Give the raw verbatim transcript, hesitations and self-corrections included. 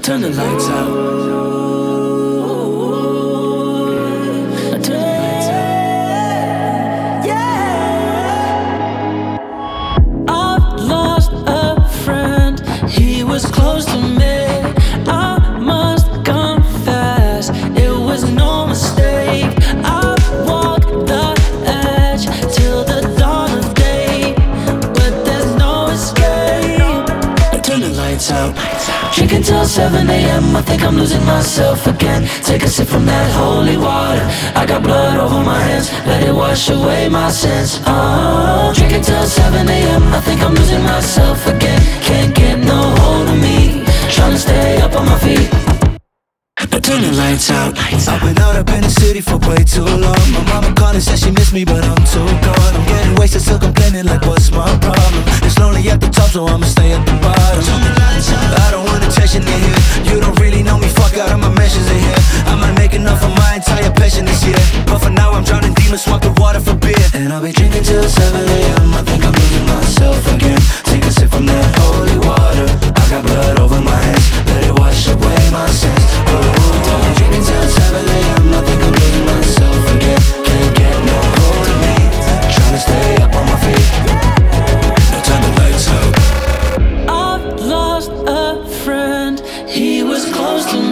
turn the lights out. I turn the lights out. Yeah. I've lost a friend. He was close to me. I must confess, it was no mistake. I walked the edge till the dawn of day, but there's no escape. I turn the lights out. Drinking till seven a m I think I'm losing myself again. Take a sip from that holy water. I got blood over my hands, let it wash away my sins. Oh, drinking till seven a m I think I'm losing myself again. Can't get no hold of me, trying to stay up on my feet. I turn the lights out. I've been out up in the city for way too long. My mama calling, said she miss me, but I'm too gone. I'm getting wasted, still complaining like what's my problem? It's lonely at the top, so I'ma stay at the bottom. I don't want attention in here. You don't really know me, fuck out of my mentions in here. I might make enough of my entire passion this year, but for now I'm drowning demons, swamping water for beer. And I'll be drinking till seven a m I think I'm losing myself again. Take a sip from that holy water. I got blood over my hands, let it wash away my sins. Oh, I'll be drinking till seven a m I think I'm losing myself again. Can't get no hold of me, trying to stay up on my feet. Now turn the lights out. I've lost a friend. He was close to me.